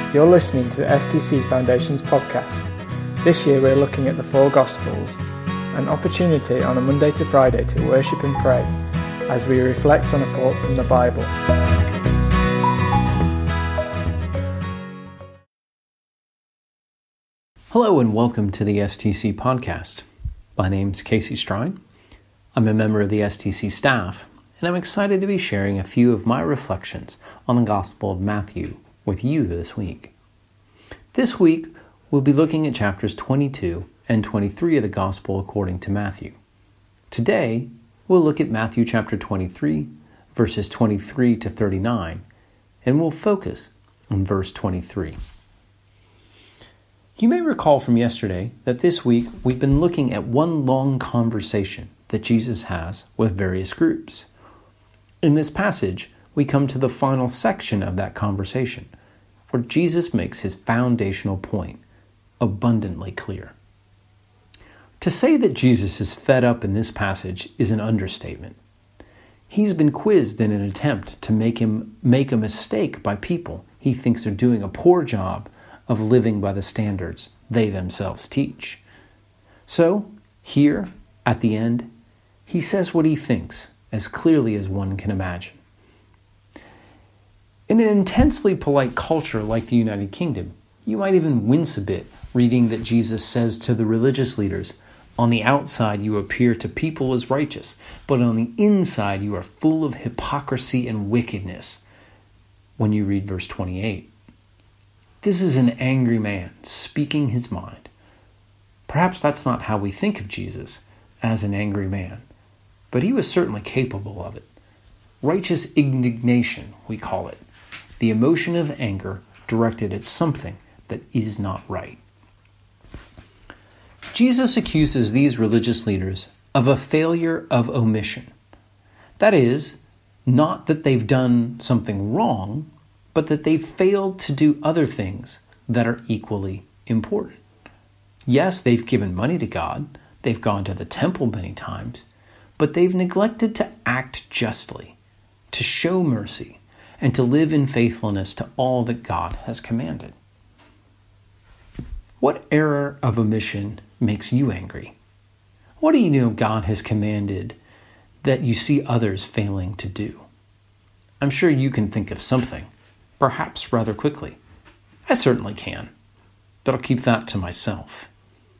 You're listening to the STC Foundation's podcast. This year we're looking at the four Gospels, an opportunity on a Monday to Friday to worship and pray as we reflect on a thought from the Bible. Hello and welcome to the STC podcast. My name's Casey Strine. I'm a member of the STC staff, and I'm excited to be sharing a few of my reflections on the Gospel of Matthew with you this week. This week, we'll be looking at chapters 22 and 23 of the Gospel according to Matthew. Today, we'll look at Matthew chapter 23, verses 23 to 39, and we'll focus on verse 23. You may recall from yesterday that this week we've been looking at one long conversation that Jesus has with various groups. In this passage, we come to the final section of that conversation, where Jesus makes his foundational point abundantly clear. To say that Jesus is fed up in this passage is an understatement. He's been quizzed in an attempt to make him make a mistake by people he thinks are doing a poor job of living by the standards they themselves teach. So, here, at the end, he says what he thinks as clearly as one can imagine. In an intensely polite culture like the United Kingdom, you might even wince a bit reading that Jesus says to the religious leaders, "On the outside you appear to people as righteous, but on the inside you are full of hypocrisy and wickedness," when you read verse 28. This is an angry man speaking his mind. Perhaps that's not how we think of Jesus, as an angry man, but he was certainly capable of it. Righteous indignation, we call it. The emotion of anger directed at something that is not right. Jesus accuses these religious leaders of a failure of omission. That is, not that they've done something wrong, but that they've failed to do other things that are equally important. Yes, they've given money to God, they've gone to the temple many times, but they've neglected to act justly, to show mercy, and to live in faithfulness to all that God has commanded. What error of omission makes you angry? What do you know God has commanded that you see others failing to do? I'm sure you can think of something, perhaps rather quickly. I certainly can, but I'll keep that to myself.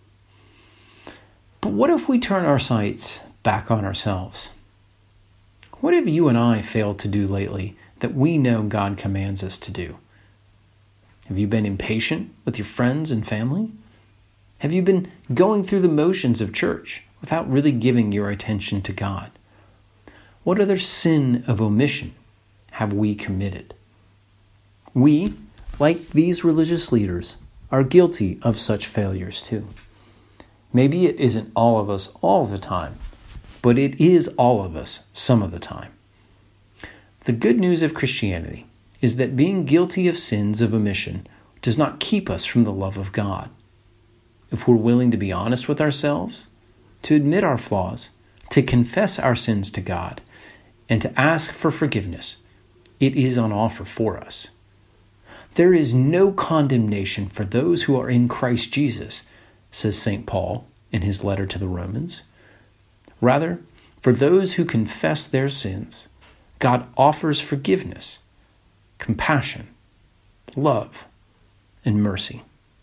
But what if we turn our sights back on ourselves? What have you and I failed to do lately that we know God commands us to do? Have you been impatient with your friends and family? Have you been going through the motions of church without really giving your attention to God? What other sin of omission have we committed? We, like these religious leaders, are guilty of such failures too. Maybe it isn't all of us all the time, but it is all of us some of the time. The good news of Christianity is that being guilty of sins of omission does not keep us from the love of God. If we're willing to be honest with ourselves, to admit our flaws, to confess our sins to God, and to ask for forgiveness, it is on offer for us. There is no condemnation for those who are in Christ Jesus, says St. Paul in his letter to the Romans. Rather, for those who confess their sins, God offers forgiveness, compassion, love, and mercy.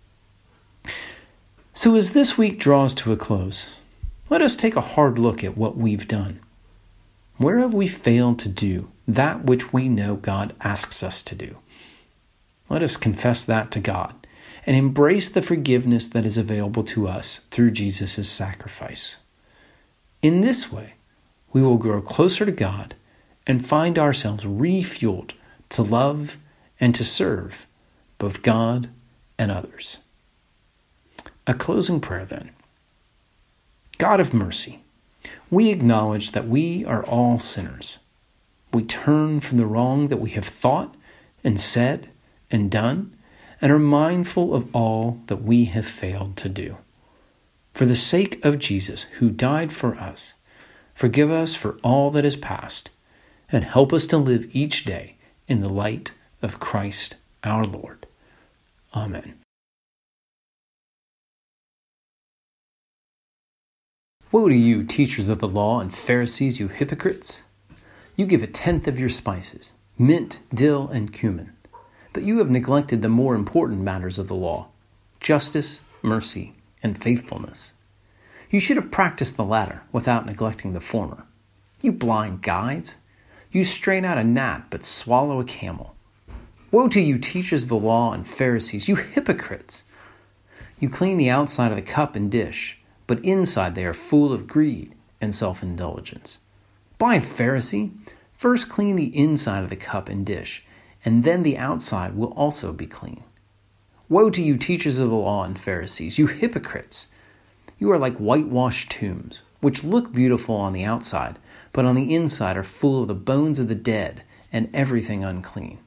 So as this week draws to a close, let us take a hard look at what we've done. Where have we failed to do that which we know God asks us to do? Let us confess that to God and embrace the forgiveness that is available to us through Jesus' sacrifice. In this way, we will grow closer to God and find ourselves refueled to love and to serve both God and others. A closing prayer then. God of mercy, we acknowledge that we are all sinners. We turn from the wrong that we have thought and said and done, and are mindful of all that we have failed to do. For the sake of Jesus, who died for us, forgive us for all that is past, and help us to live each day in the light of Christ our Lord. Amen. Woe to you, teachers of the law and Pharisees, you hypocrites! You give 1/10 of your spices, mint, dill, and cumin, but you have neglected the more important matters of the law, justice, mercy, and faithfulness. You should have practiced the latter without neglecting the former. You blind guides! You strain out a gnat but swallow a camel. Woe to you, teachers of the law and Pharisees, you hypocrites! You clean the outside of the cup and dish, but inside they are full of greed and self-indulgence. Blind Pharisee, first clean the inside of the cup and dish, and then the outside will also be clean. Woe to you, teachers of the law and Pharisees, you hypocrites! You are like whitewashed tombs, which look beautiful on the outside, but on the inside are full of the bones of the dead and everything unclean.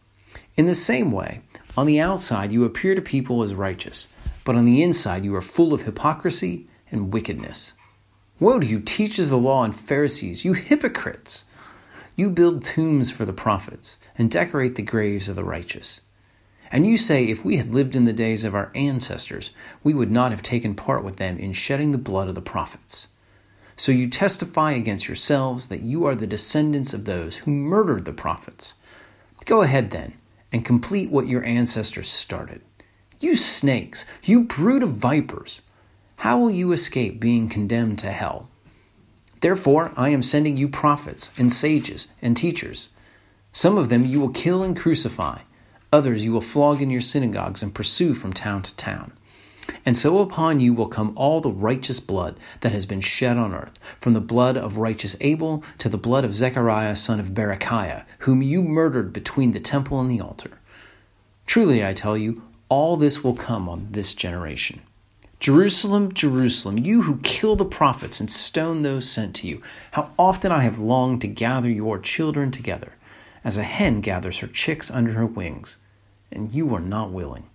In the same way, on the outside you appear to people as righteous, but on the inside you are full of hypocrisy and wickedness. Woe to you, teachers of the law and Pharisees, you hypocrites! You build tombs for the prophets and decorate the graves of the righteous. And you say, if we had lived in the days of our ancestors, we would not have taken part with them in shedding the blood of the prophets. So you testify against yourselves that you are the descendants of those who murdered the prophets. Go ahead then, and complete what your ancestors started. You snakes, you brood of vipers! How will you escape being condemned to hell? Therefore, I am sending you prophets and sages and teachers. Some of them you will kill and crucify. Others you will flog in your synagogues and pursue from town to town. And so upon you will come all the righteous blood that has been shed on earth, from the blood of righteous Abel to the blood of Zechariah son of Berechiah, whom you murdered between the temple and the altar. Truly I tell you, all this will come on this generation. Jerusalem, Jerusalem, you who kill the prophets and stone those sent to you, how often I have longed to gather your children together, as a hen gathers her chicks under her wings, and you are not willing.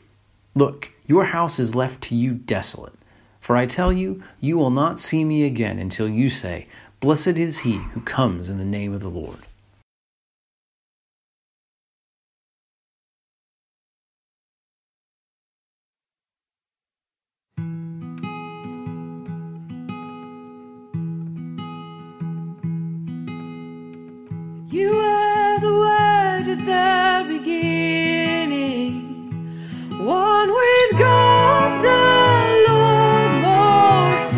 Look, your house is left to you desolate, for I tell you, you will not see me again until you say, Blessed is he who comes in the name of the Lord. You were the Word at the beginning, one with God the Lord Most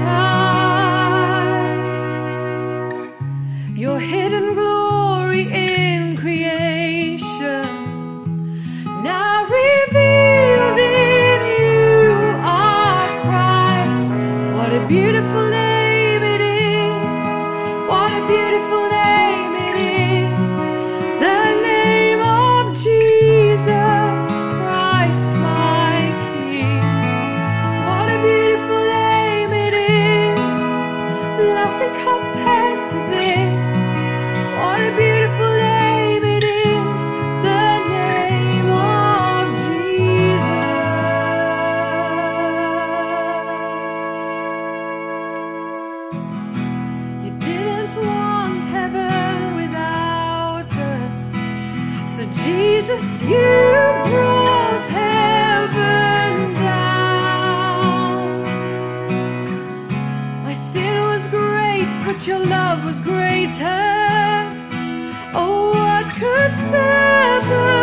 High. Your hidden glory in creation, now revealed in you are Christ. What a beautiful name it is! What a beautiful name! Jesus, you brought heaven down. My sin was great, but your love was greater. Oh, what could separate